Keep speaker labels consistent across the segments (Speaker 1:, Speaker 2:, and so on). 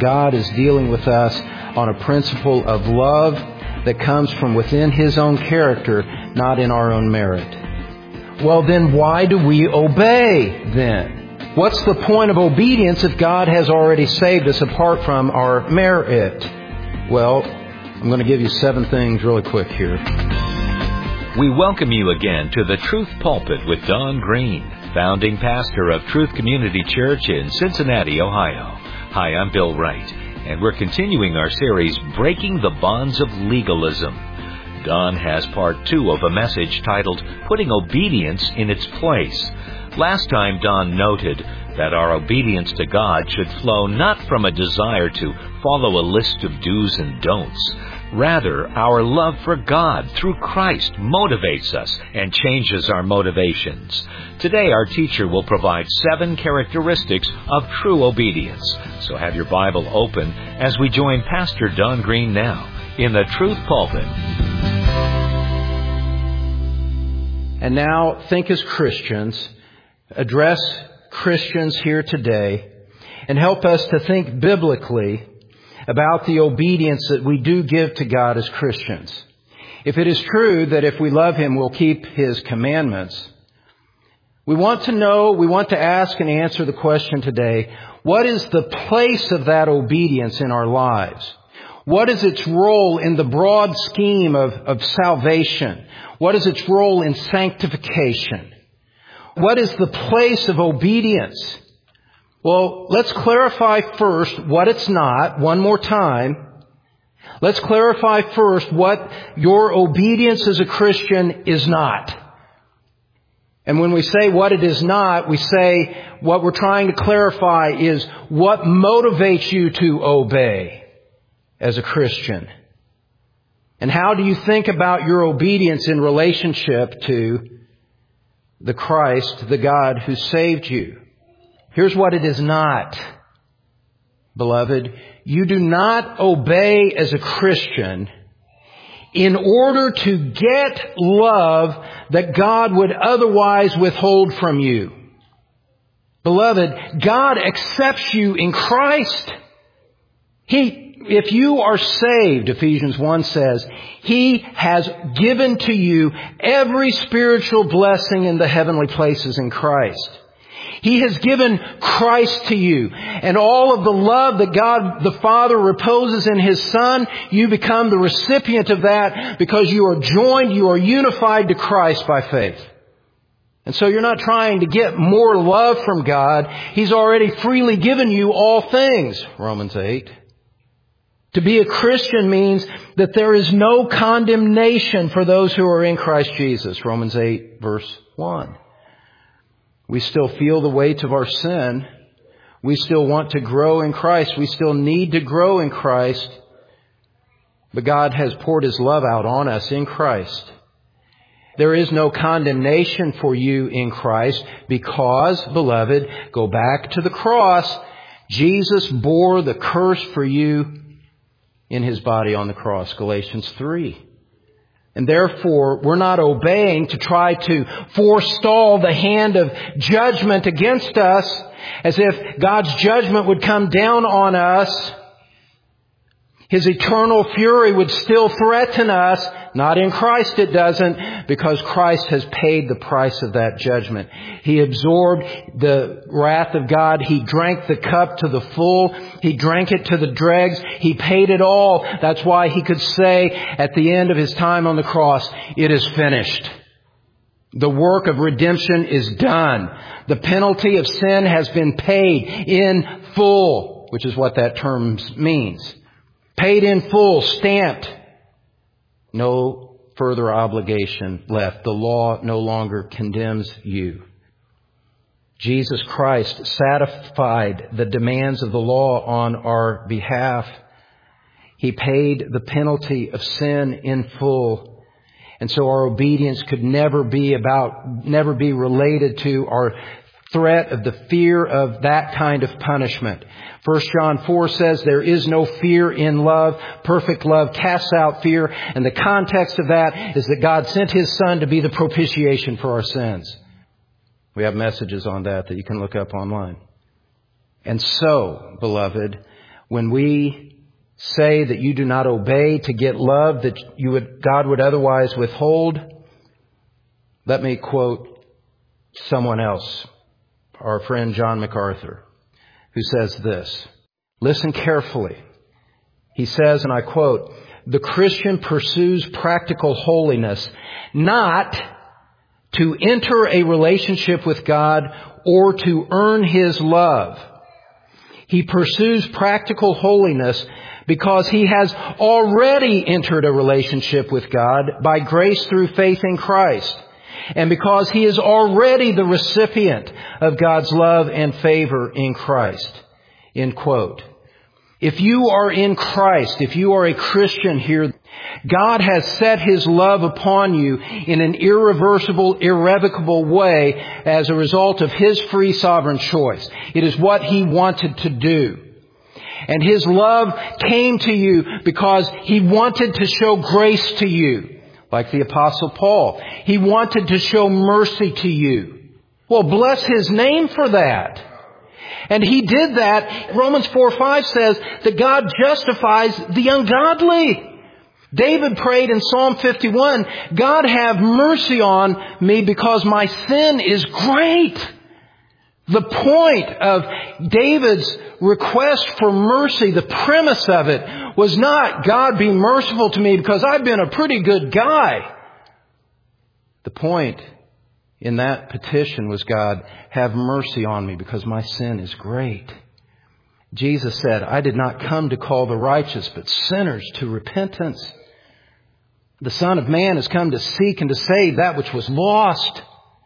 Speaker 1: God is dealing with us on a principle of love that comes from within His own character, not in our own merit. Well, then why do we obey then? What's the point of obedience if God has already saved us apart from our merit? Well, I'm going to give you 7 things really quick here.
Speaker 2: We welcome you again to the Truth Pulpit with Don Green, founding pastor of Truth Community Church in Cincinnati, Ohio. Hi, I'm Bill Wright, and we're continuing our series, Breaking the Bonds of Legalism. Don has part 2 of a message titled, Putting Obedience in Its Place. Last time, Don noted that our obedience to God should flow not from a desire to follow a list of do's and don'ts. Rather, our love for God through Christ motivates us and changes our motivations. Today, our teacher will provide 7 characteristics of true obedience. So have your Bible open as we join Pastor Don Green now in the Truth Pulpit.
Speaker 1: And now, think as Christians, address Christians here today, and help us to think biblically about the obedience that we do give to God as Christians. If it is true that if we love Him, we'll keep His commandments, we want to ask and answer the question today, what is the place of that obedience in our lives? What is its role in the broad scheme of salvation? What is its role in sanctification? What is the place of obedience? Well, let's clarify first what it's not, one more time. Let's clarify first what your obedience as a Christian is not. And when we say what it is not, we say what we're trying to clarify is what motivates you to obey as a Christian. And how do you think about your obedience in relationship to the Christ, the God who saved you? Here's what it is not, beloved. You do not obey as a Christian in order to get love that God would otherwise withhold from you. Beloved, God accepts you in Christ. If you are saved, Ephesians 1 says, He has given to you every spiritual blessing in the heavenly places in Christ. He has given Christ to you, and all of the love that God the Father reposes in His Son, you become the recipient of that because you are joined, you are unified to Christ by faith. And so you're not trying to get more love from God. He's already freely given you all things, Romans 8. To be a Christian means that there is no condemnation for those who are in Christ Jesus, Romans 8, verse 1. We still feel the weight of our sin. We still want to grow in Christ. We still need to grow in Christ. But God has poured His love out on us in Christ. There is no condemnation for you in Christ because, beloved, go back to the cross. Jesus bore the curse for you in His body on the cross, Galatians 3. And therefore, we're not obeying to try to forestall the hand of judgment against us as if God's judgment would come down on us. His eternal fury would still threaten us. Not in Christ it doesn't, because Christ has paid the price of that judgment. He absorbed the wrath of God. He drank the cup to the full. He drank it to the dregs. He paid it all. That's why He could say at the end of His time on the cross, it is finished. The work of redemption is done. The penalty of sin has been paid in full, which is what that term means. Paid in full, stamped. No further obligation left. The law no longer condemns you. Jesus Christ satisfied the demands of the law on our behalf. He paid the penalty of sin in full. And so our obedience could never be related to our threat of the fear of that kind of punishment. 1 John 4 says there is no fear in love. Perfect love casts out fear. And the context of that is that God sent His Son to be the propitiation for our sins. We have messages on that you can look up online. And so, beloved, when we say that you do not obey to get love that God would otherwise withhold, let me quote someone else, our friend John MacArthur, who says this. Listen carefully. He says, and I quote, "The Christian pursues practical holiness not to enter a relationship with God or to earn His love. He pursues practical holiness because he has already entered a relationship with God by grace through faith in Christ, and because he is already the recipient of God's love and favor in Christ." End quote. If you are in Christ, if you are a Christian here, God has set His love upon you in an irreversible, irrevocable way as a result of His free sovereign choice. It is what He wanted to do. And His love came to you because He wanted to show grace to you, like the Apostle Paul. He wanted to show mercy to you. Well, bless His name for that. And He did that. Romans 4:5 says that God justifies the ungodly. David prayed in Psalm 51, "God have mercy on me because my sin is great." The point of David's request for mercy, the premise of it, was not, "God be merciful to me because I've been a pretty good guy." The point in that petition was, "God, have mercy on me because my sin is great." Jesus said, "I did not come to call the righteous, but sinners to repentance." The Son of Man has come to seek and to save that which was lost.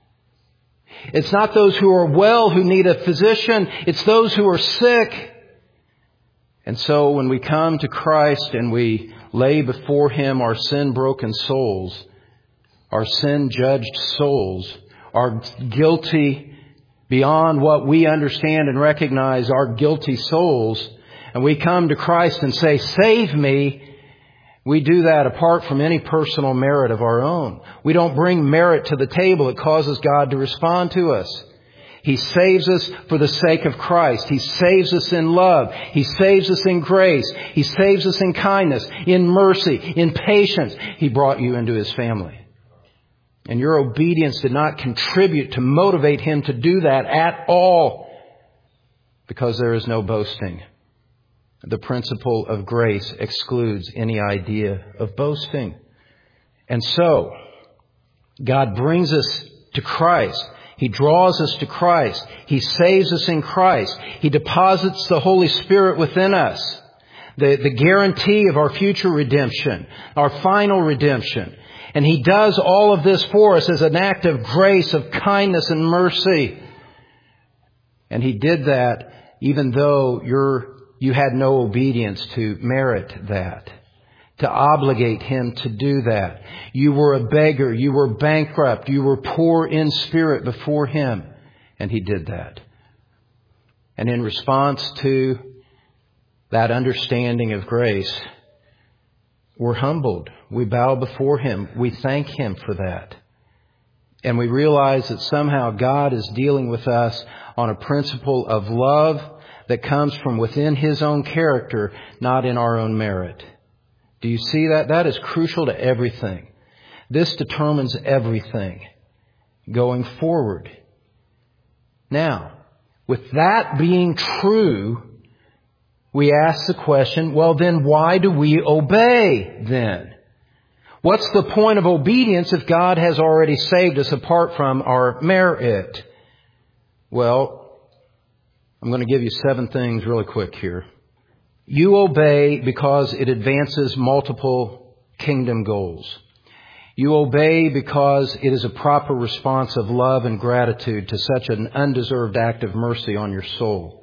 Speaker 1: It's not those who are well who need a physician. It's those who are sick. And so when we come to Christ and we lay before Him our sin-broken souls, our sin-judged souls, our guilty beyond what we understand and recognize, our guilty souls, and we come to Christ and say, "Save me," we do that apart from any personal merit of our own. We don't bring merit to the table that causes God to respond to us. He saves us for the sake of Christ. He saves us in love. He saves us in grace. He saves us in kindness, in mercy, in patience. He brought you into His family. And your obedience did not contribute to motivate Him to do that at all, because there is no boasting. The principle of grace excludes any idea of boasting. And so, God brings us to Christ. He draws us to Christ. He saves us in Christ. He deposits the Holy Spirit within us, the guarantee of our future redemption, our final redemption. And He does all of this for us as an act of grace, of kindness and mercy. And He did that even though you had no obedience to merit that, to obligate Him to do that. You were a beggar. You were bankrupt. You were poor in spirit before Him. And He did that. And in response to that understanding of grace, we're humbled. We bow before Him. We thank Him for that. And we realize that somehow God is dealing with us on a principle of love that comes from within His own character, not in our own merit. Do you see that? That is crucial to everything. This determines everything going forward. Now, with that being true, we ask the question, well then why do we obey then? What's the point of obedience if God has already saved us apart from our merit? Well, I'm going to give you 7 things really quick here. You obey because it advances multiple kingdom goals. You obey because it is a proper response of love and gratitude to such an undeserved act of mercy on your soul.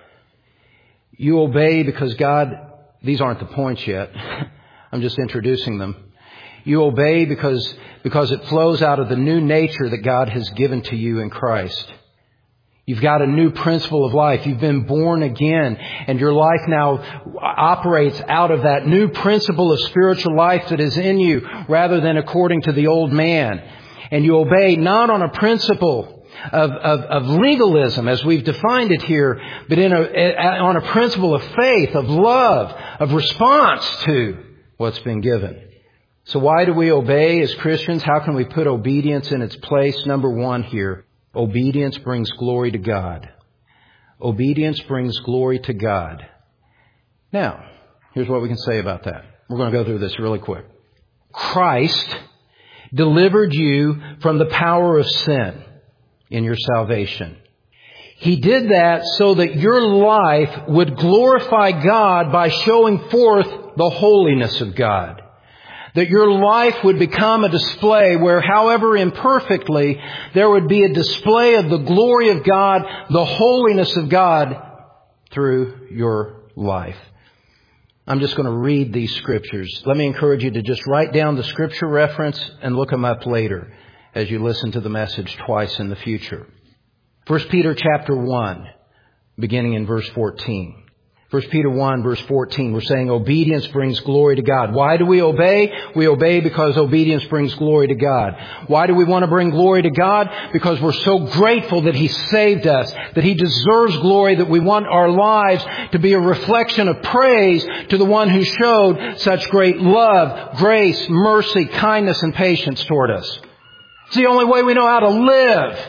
Speaker 1: You obey because God, these aren't the points yet. I'm just introducing them. You obey because it flows out of the new nature that God has given to you in Christ. You've got a new principle of life. You've been born again, and your life now operates out of that new principle of spiritual life that is in you rather than according to the old man. And you obey not on a principle of legalism as we've defined it here, but on a principle of faith, of love, of response to what's been given. So why do we obey as Christians? How can we put obedience in its place? Number one here, obedience brings glory to God. Obedience brings glory to God. Now, here's what we can say about that. We're going to go through this really quick. Christ delivered you from the power of sin in your salvation. He did that so that your life would glorify God by showing forth the holiness of God. That your life would become a display where, however imperfectly, there would be a display of the glory of God, the holiness of God through your life. I'm just going to read these scriptures. Let me encourage you to just write down the scripture reference and look them up later as you listen to the message twice in the future. 1 Peter chapter 1, beginning in verse 14. 1 Peter 1, verse 14, we're saying obedience brings glory to God. Why do we obey? We obey because obedience brings glory to God. Why do we want to bring glory to God? Because we're so grateful that He saved us, that He deserves glory, that we want our lives to be a reflection of praise to the one who showed such great love, grace, mercy, kindness, and patience toward us. It's the only way we know how to live.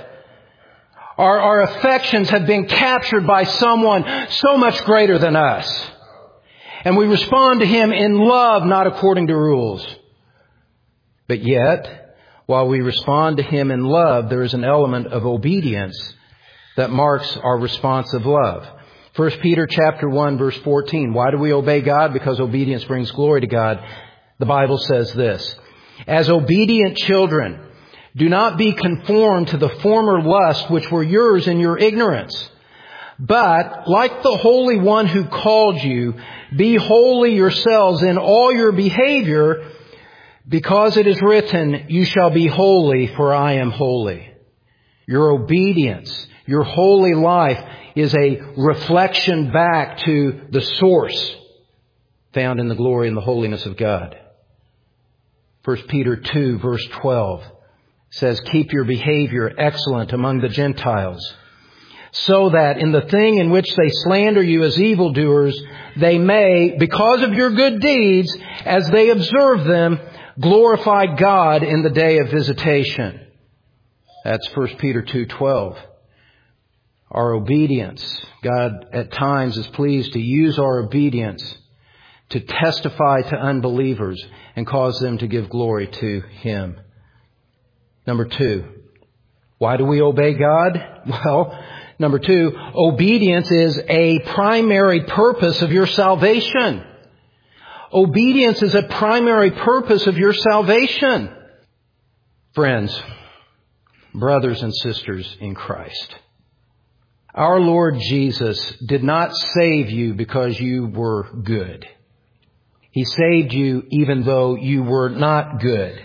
Speaker 1: Our affections have been captured by someone so much greater than us. And we respond to Him in love, not according to rules. But yet, while we respond to Him in love, there is an element of obedience that marks our response of love. 1 Peter chapter 1, verse 14. Why do we obey God? Because obedience brings glory to God. The Bible says this: as obedient children, do not be conformed to the former lusts which were yours in your ignorance. But, like the Holy One who called you, be holy yourselves in all your behavior, because it is written, you shall be holy, for I am holy. Your obedience, your holy life is a reflection back to the source found in the glory and the holiness of God. 1 Peter 2, verse 12. Says, keep your behavior excellent among the Gentiles, so that in the thing in which they slander you as evildoers, they may, because of your good deeds, as they observe them, glorify God in the day of visitation. That's 1 Peter 2:12. Our obedience. God at times is pleased to use our obedience to testify to unbelievers and cause them to give glory to Him. Number 2, why do we obey God? Well, number 2, obedience is a primary purpose of your salvation. Obedience is a primary purpose of your salvation. Friends, brothers and sisters in Christ, our Lord Jesus did not save you because you were good. He saved you even though you were not good.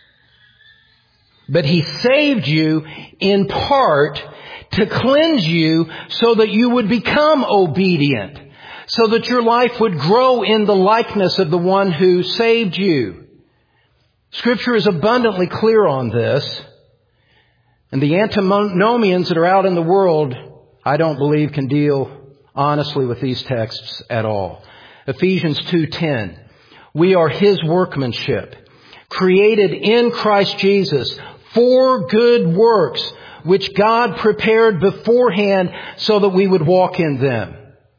Speaker 1: But He saved you in part to cleanse you so that you would become obedient, so that your life would grow in the likeness of the one who saved you. Scripture is abundantly clear on this. And the antinomians that are out in the world, I don't believe, can deal honestly with these texts at all. Ephesians 2:10. We are His workmanship, created in Christ Jesus for good works, which God prepared beforehand so that we would walk in them.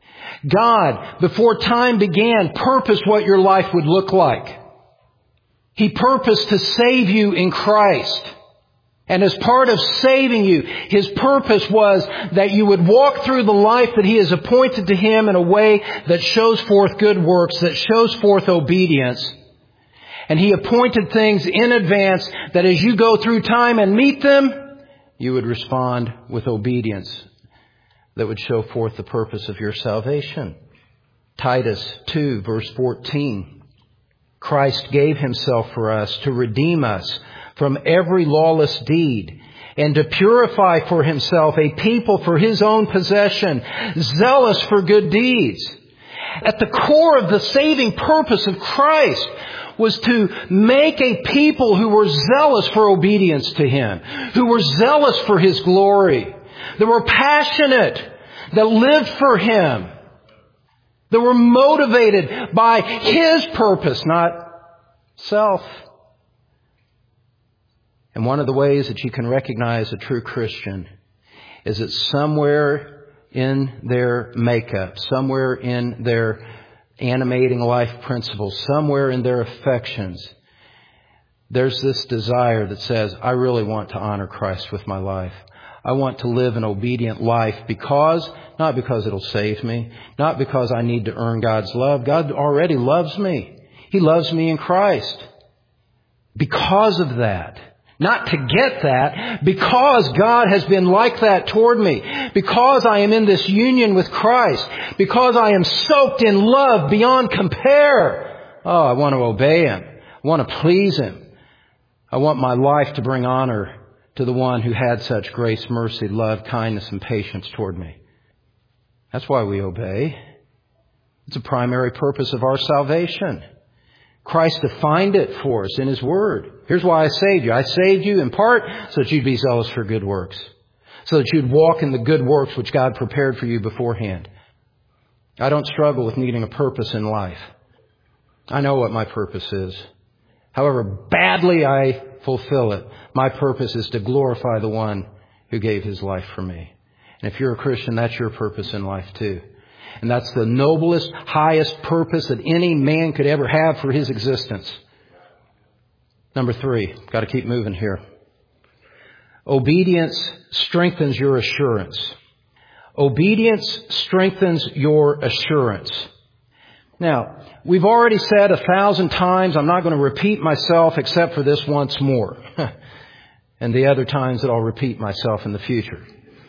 Speaker 1: God, before time began, purposed what your life would look like. He purposed to save you in Christ. And as part of saving you, His purpose was that you would walk through the life that He has appointed to Him in a way that shows forth good works, that shows forth obedience. And He appointed things in advance that as you go through time and meet them, you would respond with obedience that would show forth the purpose of your salvation. Titus 2, verse 14. Christ gave Himself for us to redeem us from every lawless deed and to purify for Himself a people for His own possession, zealous for good deeds. At the core of the saving purpose of Christ was to make a people who were zealous for obedience to Him, who were zealous for His glory, that were passionate, that lived for Him, that were motivated by His purpose, not self. And one of the ways that you can recognize a true Christian is that somewhere in their makeup, somewhere in their animating life principles, somewhere in their affections, there's this desire that says, I really want to honor Christ with my life. I want to live an obedient life not because it'll save me, not because I need to earn God's love. God already loves me. He loves me in Christ. Because of that. Not to get that, because God has been like that toward me. Because I am in this union with Christ. Because I am soaked in love beyond compare. Oh, I want to obey Him. I want to please Him. I want my life to bring honor to the one who had such grace, mercy, love, kindness, and patience toward me. That's why we obey. It's a primary purpose of our salvation. Christ defined it for us in His Word. Here's why I saved you. I saved you in part so that you'd be zealous for good works. So that you'd walk in the good works which God prepared for you beforehand. I don't struggle with needing a purpose in life. I know what my purpose is. However badly I fulfill it, my purpose is to glorify the one who gave His life for me. And if you're a Christian, that's your purpose in life too. And that's the noblest, highest purpose that any man could ever have for his existence. Number 3, got to keep moving here. Obedience strengthens your assurance. Obedience strengthens your assurance. Now, we've already said 1,000 times, I'm not going to repeat myself except for this once more. And the other times that I'll repeat myself in the future.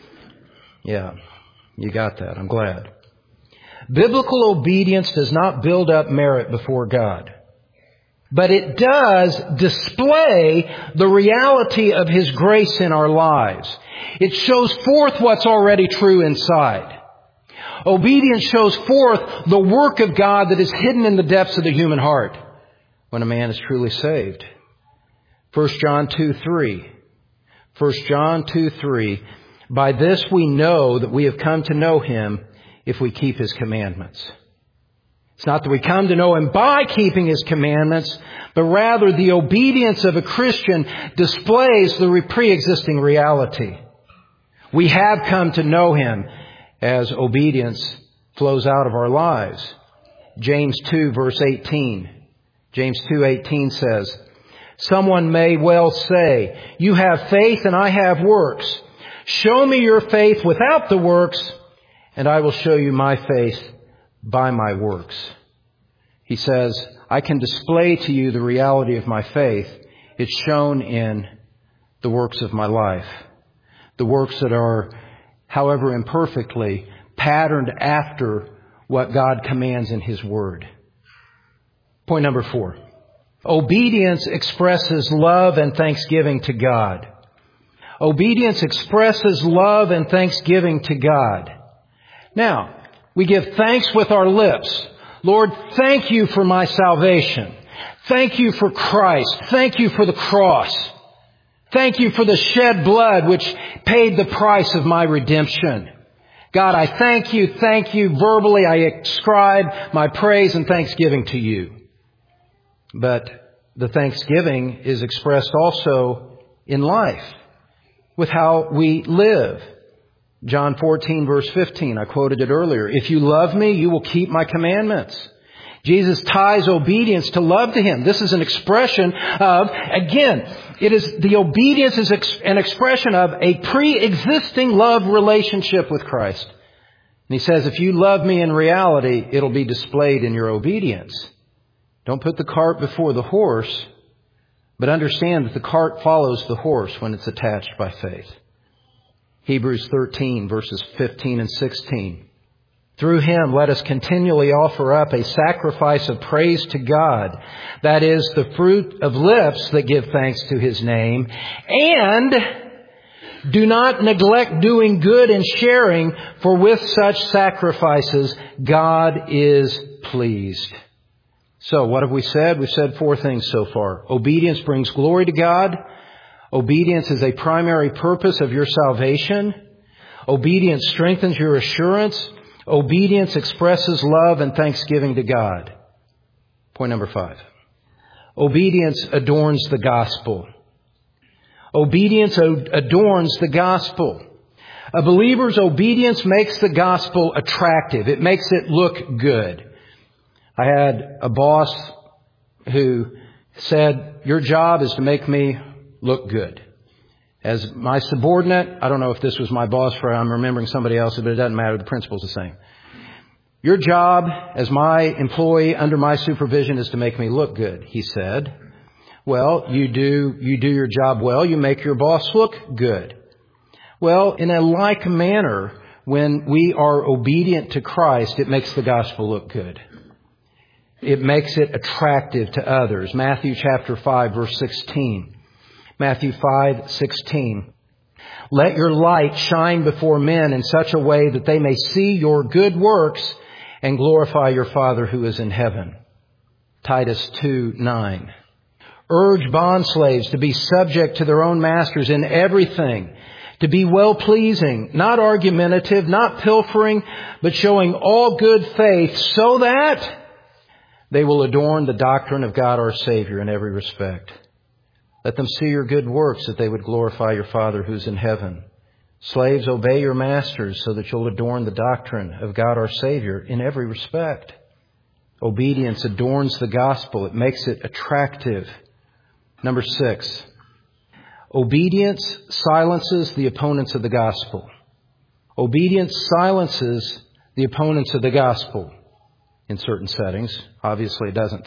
Speaker 1: Yeah, you got that. I'm glad. Biblical obedience does not build up merit before God. But it does display the reality of His grace in our lives. It shows forth what's already true inside. Obedience shows forth the work of God that is hidden in the depths of the human heart when a man is truly saved. 1 John 2:3. 1 John 2:3. By this we know that we have come to know Him if we keep His commandments. It's not that we come to know Him by keeping His commandments, but rather the obedience of a Christian displays the pre-existing reality. We have come to know Him as obedience flows out of our lives. James 2 verse 18. James 2:18 says, someone may well say, you have faith and I have works. Show me your faith without the works, and I will show you my faith by my works. He says, I can display to you the reality of my faith. It's shown in the works of my life. The works that are, however imperfectly, patterned after what God commands in His Word. Point number 4. Obedience expresses love and thanksgiving to God. Obedience expresses love and thanksgiving to God. Now, we give thanks with our lips. Lord, thank you for my salvation. Thank you for Christ. Thank you for the cross. Thank you for the shed blood which paid the price of my redemption. God, I thank you. Verbally, I ascribe my praise and thanksgiving to you. But the thanksgiving is expressed also in life, with how we live. John 14 verse 15, I quoted it earlier. If you love me, you will keep my commandments. Jesus ties obedience to love to Him. This is an expression of, again, the obedience is an expression of a pre-existing love relationship with Christ. And He says, if you love me in reality, it'll be displayed in your obedience. Don't put the cart before the horse, but understand that the cart follows the horse when it's attached by faith. Hebrews 13 verses 15 and 16. Through Him, let us continually offer up a sacrifice of praise to God. That is the fruit of lips that give thanks to His name. And do not neglect doing good and sharing, for with such sacrifices God is pleased. So what have we said? We've said 4 things so far. Obedience brings glory to God. Obedience is a primary purpose of your salvation. Obedience strengthens your assurance. Obedience expresses love and thanksgiving to God. Point number 5. Obedience adorns the gospel. Obedience adorns the gospel. A believer's obedience makes the gospel attractive. It makes it look good. I had a boss who said, your job is to make me look good. As my subordinate, I don't know if this was my boss or I'm remembering somebody else, but it doesn't matter. The principle's the same. Your job as my employee under my supervision is to make me look good, he said. Well, you do your job well. You make your boss look good. Well, in a like manner, when we are obedient to Christ, it makes the gospel look good. It makes it attractive to others. Matthew chapter 5, verse 16. Matthew 5:16. Let your light shine before men in such a way that they may see your good works and glorify your Father who is in heaven. Titus 2:9. Urge bondslaves to be subject to their own masters in everything, to be well-pleasing, not argumentative, not pilfering, but showing all good faith, so that they will adorn the doctrine of God our Savior in every respect. Let them see your good works, that they would glorify your Father who's in heaven. Slaves, obey your masters so that you'll adorn the doctrine of God our Savior in every respect. Obedience adorns the gospel. It makes it attractive. Number 6. Obedience silences the opponents of the gospel. Obedience silences the opponents of the gospel in certain settings. Obviously, it doesn't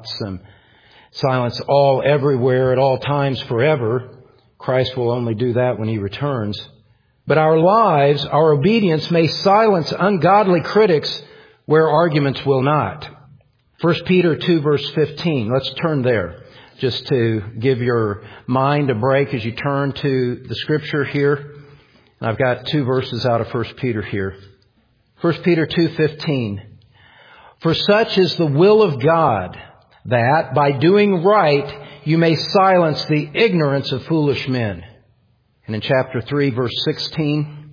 Speaker 1: silence all everywhere at all times forever. Christ will only do that when He returns. But our lives, our obedience may silence ungodly critics where arguments will not. 1 Peter 2 verse 15. Let's turn there just to give your mind a break as you turn to the Scripture here. And I've got 2 verses out of 1 Peter here. 1 Peter 2:15. For such is the will of God, that by doing right you may silence the ignorance of foolish men. And in chapter 3 verse 16,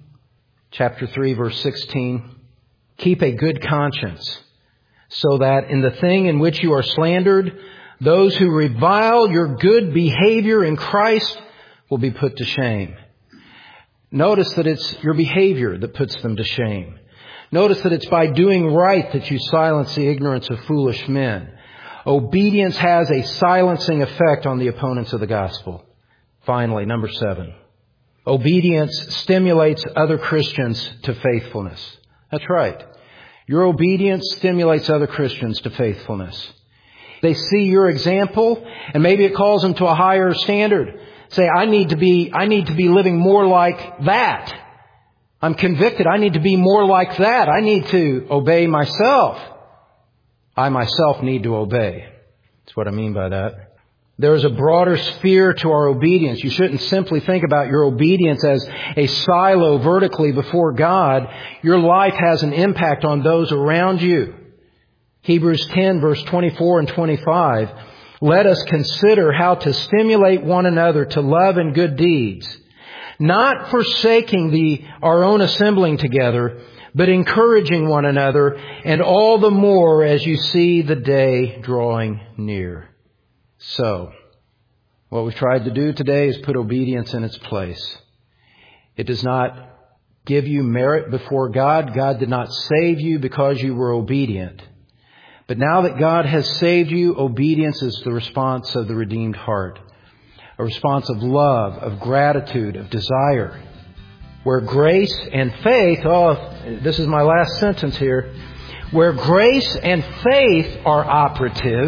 Speaker 1: keep a good conscience, so that in the thing in which you are slandered, those who revile your good behavior in Christ will be put to shame. Notice that it's your behavior that puts them to shame. Notice that it's by doing right that you silence the ignorance of foolish men. Obedience has a silencing effect on the opponents of the gospel. Finally, number 7. Obedience stimulates other Christians to faithfulness. That's right. Your obedience stimulates other Christians to faithfulness. They see your example, and maybe it calls them to a higher standard. Say, I need to be living more like that. I'm convicted. I need to be more like that. I need to obey myself. I myself need to obey. That's what I mean by that. There is a broader sphere to our obedience. You shouldn't simply think about your obedience as a silo vertically before God. Your life has an impact on those around you. Hebrews 10 verse 24 and 25. Let us consider how to stimulate one another to love and good deeds, not forsaking our own assembling together, but encouraging one another, and all the more as you see the day drawing near. So, what we've tried to do today is put obedience in its place. It does not give you merit before God. God did not save you because you were obedient. But now that God has saved you, obedience is the response of the redeemed heart. A response of love, of gratitude, of desire. Where grace and faith, this is my last sentence here. Where grace and faith are operative,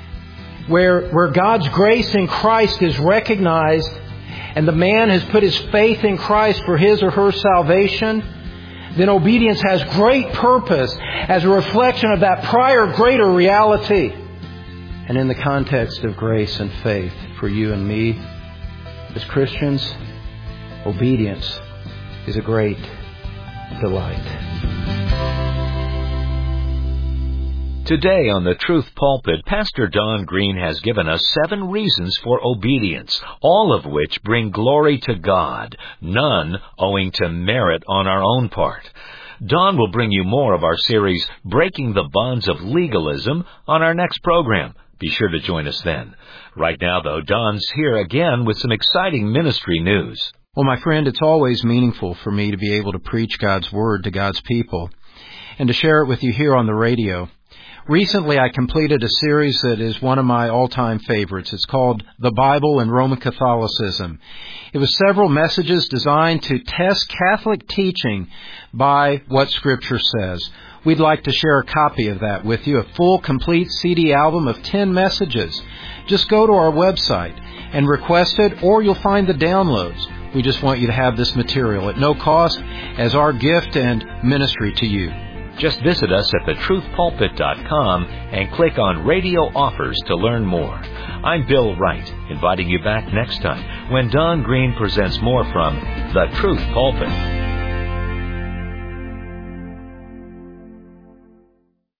Speaker 1: where God's grace in Christ is recognized and the man has put his faith in Christ for his or her salvation, then obedience has great purpose as a reflection of that prior greater reality. And in the context of grace and faith for you and me as Christians, obedience is a great delight.
Speaker 2: Today on the Truth Pulpit, Pastor Don Green has given us 7 reasons for obedience, all of which bring glory to God, none owing to merit on our own part. Don will bring you more of our series, Breaking the Bonds of Legalism, on our next program. Be sure to join us then. Right now, though, Don's here again with some exciting ministry news.
Speaker 1: Well, my friend, it's always meaningful for me to be able to preach God's Word to God's people and to share it with you here on the radio. Recently, I completed a series that is one of my all-time favorites. It's called The Bible and Roman Catholicism. It was several messages designed to test Catholic teaching by what Scripture says. We'd like to share a copy of that with you, a full, complete CD album of 10 messages. Just go to our website and request it, or you'll find the downloads. We just want you to have this material at no cost as our gift and ministry to you.
Speaker 2: Just visit us at thetruthpulpit.com and click on Radio Offers to learn more. I'm Bill Wright, inviting you back next time when Don Green presents more from The Truth Pulpit.